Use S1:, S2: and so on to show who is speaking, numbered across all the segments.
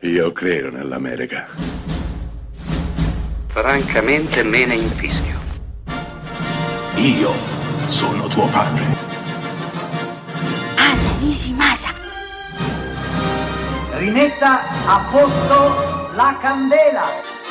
S1: Io credo nell'America.
S2: Francamente me ne infischio.
S1: Io sono tuo padre.
S3: Anna Nishimasa.
S4: Rimetta a posto la candela.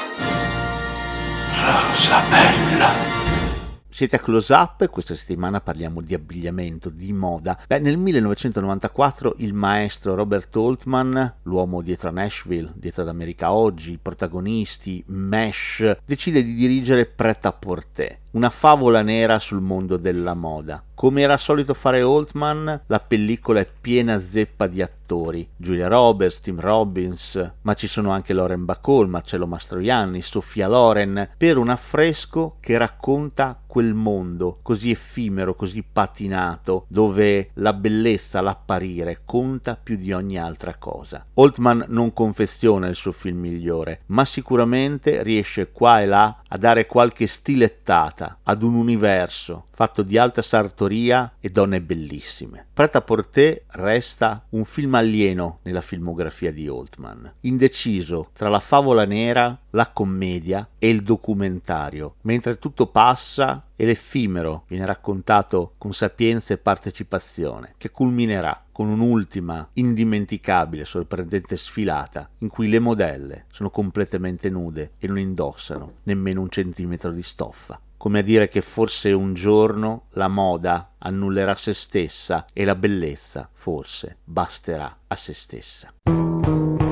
S1: Rosa bella.
S5: Siete a Close Up e questa settimana parliamo di abbigliamento, di moda. Nel 1994 il maestro Robert Altman, l'uomo dietro a Nashville, dietro ad America Oggi, i protagonisti, MASH, decide di dirigere Pret-à-Porter, una favola nera sul mondo della moda. Come era solito fare Altman, la pellicola è piena zeppa di attori, Julia Roberts, Tim Robbins, ma ci sono anche Lauren Bacall, Marcello Mastroianni, Sofia Loren, per un affresco che racconta quel mondo così effimero, così patinato, dove la bellezza, l'apparire conta più di ogni altra cosa. Altman non confeziona il suo film migliore, ma sicuramente riesce qua e là a dare qualche stilettata ad un universo fatto di alta sartoria e donne bellissime. Pret-à-Porter resta un film alieno nella filmografia di Altman, indeciso tra la favola nera, la commedia e il documentario, mentre tutto passa e l'effimero viene raccontato con sapienza e partecipazione, che culminerà con un'ultima, indimenticabile, sorprendente sfilata in cui le modelle sono completamente nude e non indossano nemmeno 1 centimetro di stoffa. Come a dire che forse un giorno la moda annullerà se stessa e la bellezza forse basterà a se stessa.